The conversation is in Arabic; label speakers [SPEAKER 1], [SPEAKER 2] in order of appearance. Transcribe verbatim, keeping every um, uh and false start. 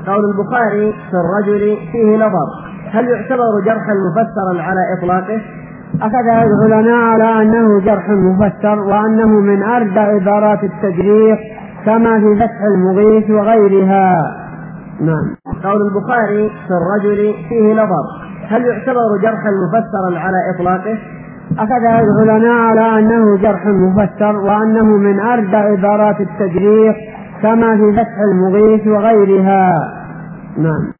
[SPEAKER 1] قول البخاري في الرجل فيه نظر، هل يعتبر جرحا مفسرا على إطلاقه؟
[SPEAKER 2] أخذ العلماء على أنه جرح مفسر وأنه من أردى عبارات التجريح كما في فتح المغيث وغيرها.
[SPEAKER 1] نعم. قول البخاري في الرجل فيه نظر، هل يعتبر جرحا مفسرا على إطلاقه؟
[SPEAKER 2] أخذ العلماء على أنه جرح مفسر وأنه من أردى عبارات التجريح كما في فتح المغيث وغيرها.
[SPEAKER 1] نعم.